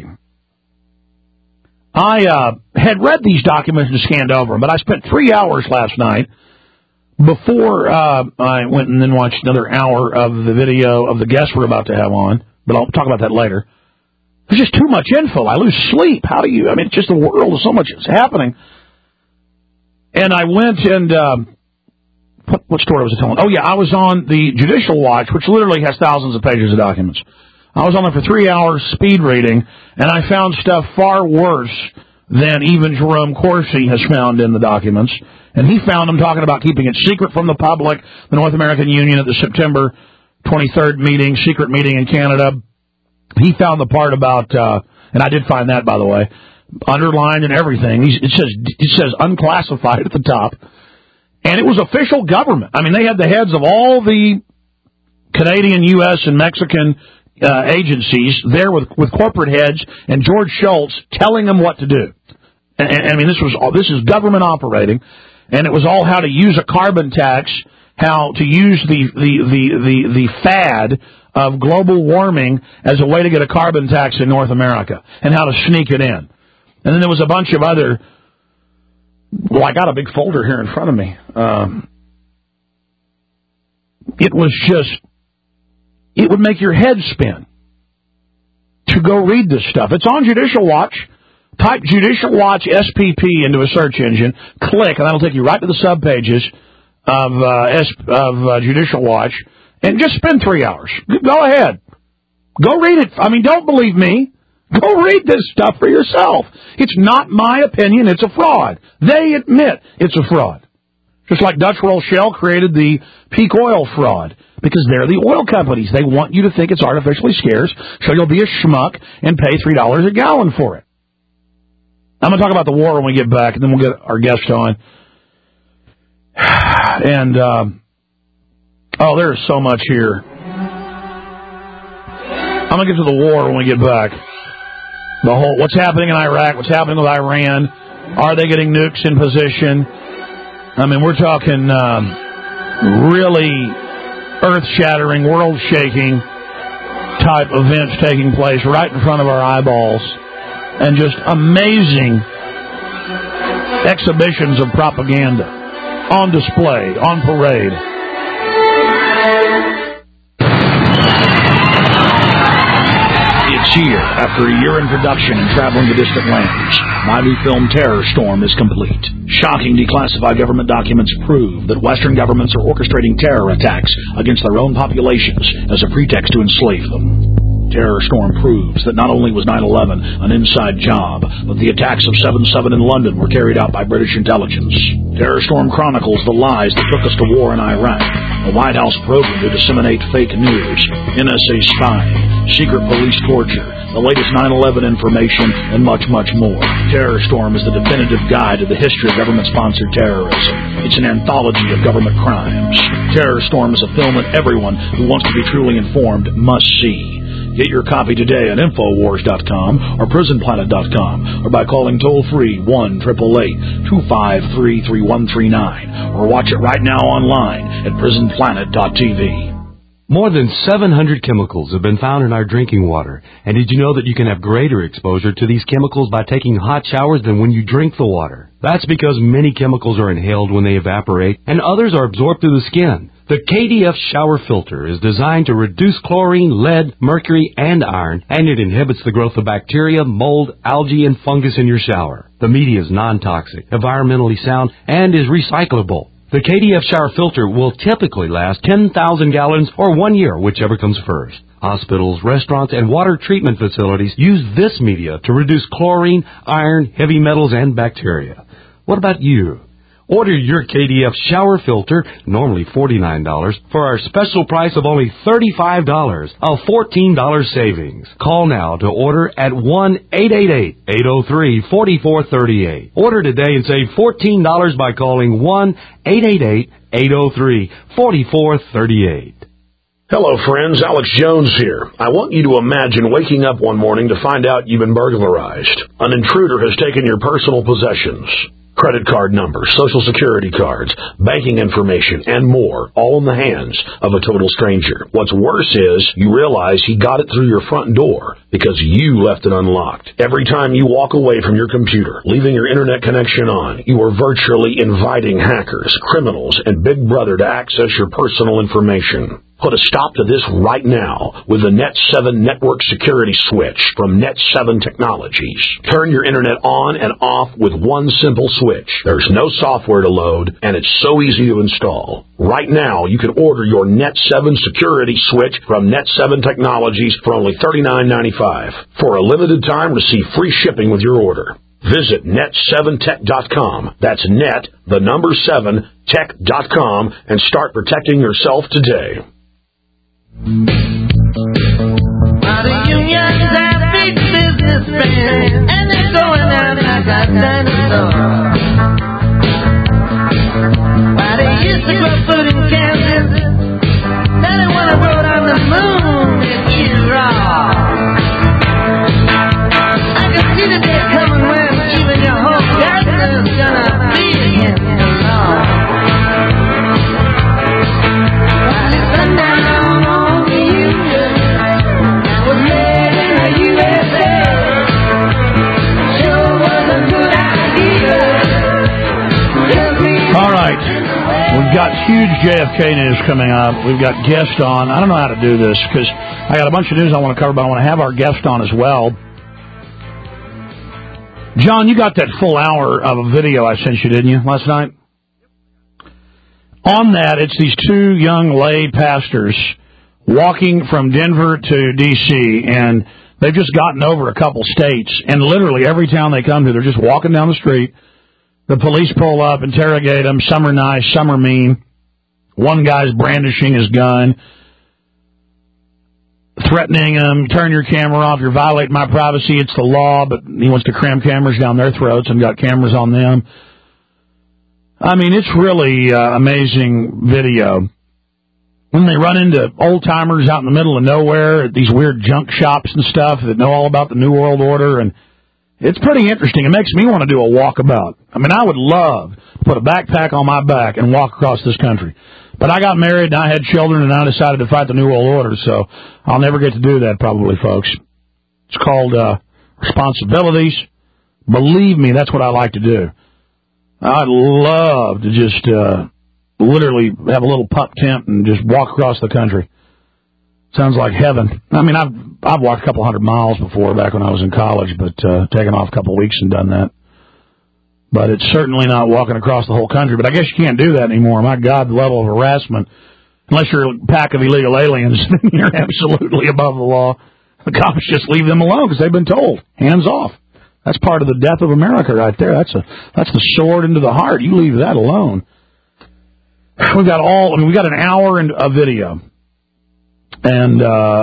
I had read these documents and scanned over them, but I spent 3 hours last night before I went and then watched another hour of the video of the guests we're about to have on, but I'll talk about that later. There's just too much info. I lose sleep. It's just the world, so much is happening. And I went and, what story was I telling? Oh, yeah, I was on the Judicial Watch, which literally has thousands of pages of documents. I was on there for 3 hours speed reading, and I found stuff far worse than even Jerome Corsi has found in the documents. And he found them talking about keeping it secret from the public, the North American Union at the September 23rd meeting, secret meeting in Canada. He found the part about, and I did find that, by the way, underlined and everything. It says unclassified at the top. And it was official government. I mean, they had the heads of all the Canadian, U.S., and Mexican agencies there with corporate heads and George Shultz telling them what to do. And this is government operating. And it was all how to use a carbon tax, how to use the fad of global warming as a way to get a carbon tax in North America, and how to sneak it in. And then there was a bunch of other. Well, I got a big folder here in front of me. It would make your head spin to go read this stuff. It's on Judicial Watch. Type Judicial Watch SPP into a search engine, click, and that'll take you right to the subpages of Judicial Watch, and just spend 3 hours. Go ahead. Go read it. I mean, don't believe me. Go read this stuff for yourself. It's not my opinion. It's a fraud. They admit it's a fraud. Just like Dutch Roll Shell created the peak oil fraud, because they're the oil companies. They want you to think it's artificially scarce, so you'll be a schmuck and pay $3 a gallon for it. I'm going to talk about the war when we get back, and then we'll get our guest on. And, there is so much here. I'm going to get to the war when we get back. What's happening in Iraq, what's happening with Iran, are they getting nukes in position? I mean, we're talking really earth-shattering, world-shaking type events taking place right in front of our eyeballs. And just amazing exhibitions of propaganda on display, on parade. It's here. After a year in production and traveling to distant lands, my new film Terror Storm is complete. Shocking declassified government documents prove that Western governments are orchestrating terror attacks against their own populations as a pretext to enslave them. Terror Storm proves that not only was 9/11 an inside job, but the attacks of 7/7 in London were carried out by British intelligence. Terror Storm chronicles the lies that took us to war in Iraq, the White House program to disseminate fake news, NSA spying, secret police torture, the latest 9/11 information, and much, much more. Terror Storm is the definitive guide to the history of government-sponsored terrorism. It's an anthology of government crimes. Terror Storm is a film that everyone who wants to be truly informed must see. Get your copy today at Infowars.com or PrisonPlanet.com or by calling toll-free 1-888-253-3139 or watch it right now online at PrisonPlanet.tv. More than 700 chemicals have been found in our drinking water. And did you know that you can have greater exposure to these chemicals by taking hot showers than when you drink the water? That's because many chemicals are inhaled when they evaporate and others are absorbed through the skin. The KDF shower filter is designed to reduce chlorine, lead, mercury, and iron, and it inhibits the growth of bacteria, mold, algae, and fungus in your shower. The media is non-toxic, environmentally sound, and is recyclable. The KDF shower filter will typically last 10,000 gallons or 1 year, whichever comes first. Hospitals, restaurants, and water treatment facilities use this media to reduce chlorine, iron, heavy metals, and bacteria. What about you? Order your KDF shower filter, normally $49, for our special price of only $35, a $14 savings. Call now to order at 1-888-803-4438. Order today and save $14 by calling 1-888-803-4438. Hello, friends. Alex Jones here. I want you to imagine waking up one morning to find out you've been burglarized. An intruder has taken your personal possessions. Credit card numbers, social security cards, banking information, and more, all in the hands of a total stranger. What's worse is you realize he got it through your front door because you left it unlocked. Every time you walk away from your computer, leaving your internet connection on, you are virtually inviting hackers, criminals, and Big Brother to access your personal information. Put a stop to this right now with the Net7 Network Security Switch from Net7 Technologies. Turn your internet on and off with one simple switch. There's no software to load, and it's so easy to install. Right now, you can order your Net7 Security Switch from Net7 Technologies for only $39.95. For a limited time, receive free shipping with your order. Visit net7tech.com. That's net, the number 7, tech.com, and start protecting yourself today. The unions have big businessmen, and they're going out like a dinosaur. Why they used to grow food in Kansas, now they want to roll on the moon and eat it raw. I can see the day coming when even your whole garden's gonna be against the law. While it's huge JFK news coming up. We've got guests on. I don't know how to do this because I got a bunch of news I want to cover, but I want to have our guest on as well. John, you got that full hour of a video I sent you, didn't you, last night? On that, it's these two young lay pastors walking from Denver to D.C., and they've just gotten over a couple states, and literally every town they come to, they're just walking down the street. The police pull up, interrogate them. Some are nice, some are mean. One guy's brandishing his gun, threatening them, turn your camera off, you're violating my privacy, it's the law, but he wants to cram cameras down their throats and got cameras on them. I mean, it's really amazing video. When they run into old-timers out in the middle of nowhere at these weird junk shops and stuff that know all about the New World Order, and it's pretty interesting. It makes me want to do a walkabout. I mean, I would love to put a backpack on my back and walk across this country. But I got married, and I had children, and I decided to fight the New World Order, so I'll never get to do that probably, folks. It's called responsibilities. Believe me, that's what I like to do. I'd love to just literally have a little pup tent and just walk across the country. Sounds like heaven. I mean, I've walked a couple 100 miles before back when I was in college, but taken off a couple of weeks and done that. But it's certainly not walking across the whole country. But I guess you can't do that anymore. My God, the level of harassment. Unless you're a pack of illegal aliens, you're absolutely above the law. The cops just leave them alone because they've been told. Hands off. That's part of the death of America right there. That's the sword into the heart. You leave that alone. We got an hour of video, and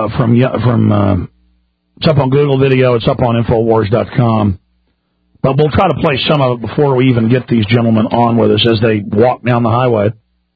from it's up on Google Video. It's up on Infowars.com. But we'll try to play some of it before we even get these gentlemen on with us as they walk down the highway.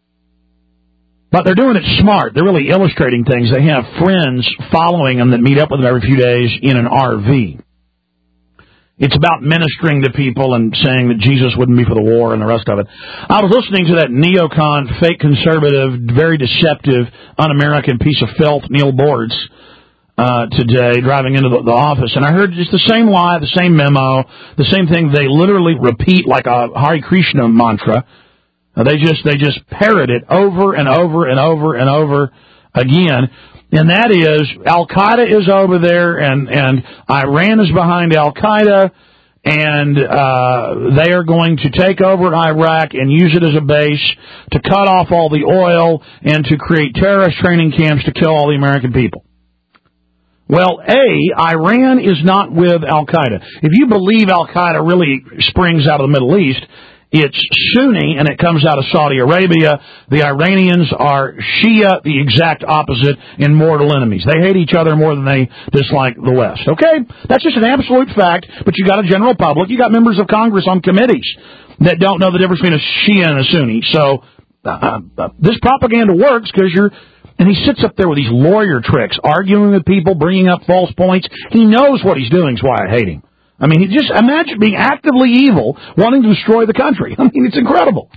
But they're doing it smart. They're really illustrating things. They have friends following them that meet up with them every few days in an RV. It's about ministering to people and saying that Jesus wouldn't be for the war and the rest of it. I was listening to that neocon, fake conservative, very deceptive, un-American piece of filth, Neil Boards, today, driving into the office, and I heard just the same lie, the same memo, the same thing they literally repeat like a Hare Krishna mantra. They just parrot it over and over and over and over again. And that is, Al-Qaeda is over there, and Iran is behind Al-Qaeda, and they are going to take over Iraq and use it as a base to cut off all the oil and to create terrorist training camps to kill all the American people. Well, Iran is not with Al-Qaeda. If you believe Al-Qaeda really springs out of the Middle East, it's Sunni, and it comes out of Saudi Arabia. The Iranians are Shia, the exact opposite, and mortal enemies. They hate each other more than they dislike the West. Okay? That's just an absolute fact, but you got a general public. You got members of Congress on committees that don't know the difference between a Shia and a Sunni. So this propaganda works because and he sits up there with these lawyer tricks, arguing with people, bringing up false points. He knows what he's doing is why I hate him. I mean, just imagine being actively evil, wanting to destroy the country. I mean, it's incredible.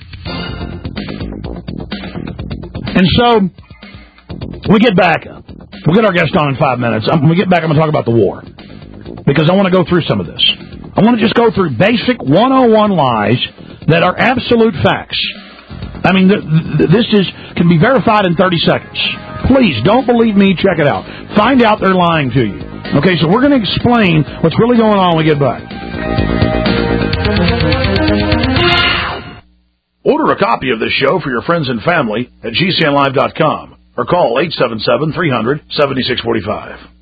And so, when we get back, we'll get our guest on in 5 minutes. When we get back, I'm going to talk about the war, because I want to go through some of this. I want to just go through basic 101 lies that are absolute facts. I mean, this can be verified in 30 seconds. Please, don't believe me. Check it out. Find out they're lying to you. Okay, so we're going to explain what's really going on when we get back. Order a copy of this show for your friends and family at GCNlive.com or call 877-300-7645.